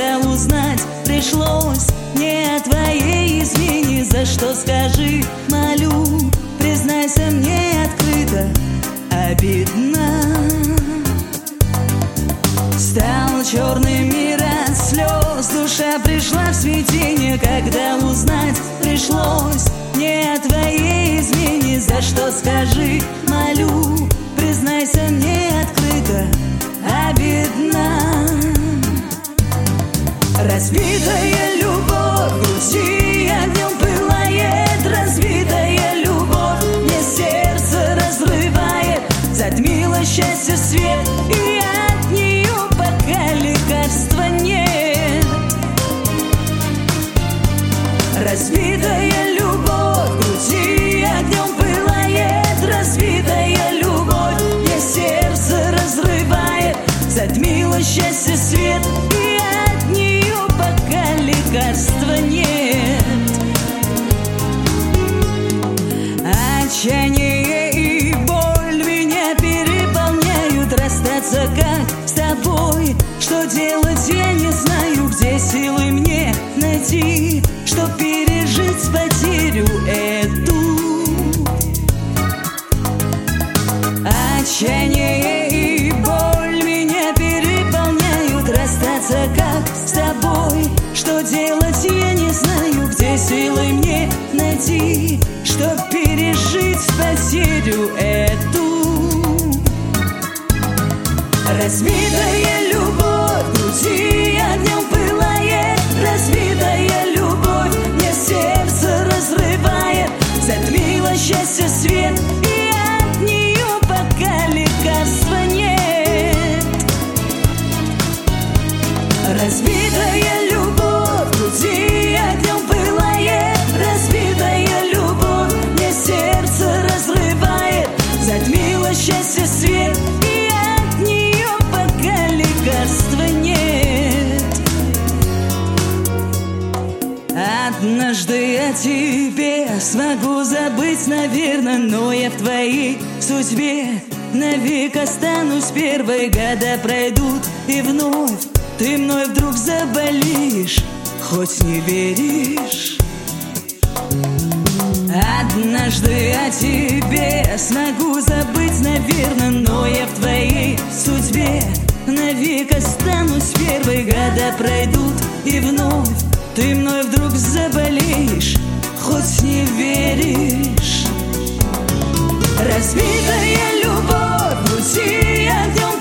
когда узнать пришлось не о твоей измене. За что, скажи, молю, признайся мне открыто, обидно. Стал черный мир от слез, душа пришла в смятение, когда узнать пришлось не о твоей измене. За что, скажи, молю, признайся мне открыто, обидно. Разбитая любовь в груди огнем пылает, разбитая любовь мне сердце разрывает, затмило счастье свет, и от нее пока лекарства нет. Разбитая любовь в груди огнем пылает, разбитая любовь мне сердце разрывает, затмило счастье свет, и от нее пока лекарства нет. Отчаяние и боль меня переполняют, расстаться как с тобой, что делать я не знаю, где силы мне найти, чтоб пережить потерю эту. Отчаяние и боль меня переполняют, расстаться как с тобой, что делать я не знаю, где силы мне найти, чтоб пережить потерю эту. Разбитая любовь в груди огнем пылает, разбитая любовь мне сердце разрывает, затмило счастье свет, и от нее пока лекарства нет. Разбитая любовь в груди огнем пылает, разбитая любовь мне сердце разрывает, затмило счастье свет, и от нее пока лекарства нет. Однажды я тебе смогу забыть, наверное, но я в твоей судьбе навек останусь первой. Года пройдут, и вновь ты мной вдруг заболишь, хоть не веришь. Однажды я тебе смогу забыть, наверное, но я в твоей судьбе навек останусь первой. Года пройдут, и вновь ты мной вдруг заболеешь, хоть не веришь. Разбитая любовь в груди огнем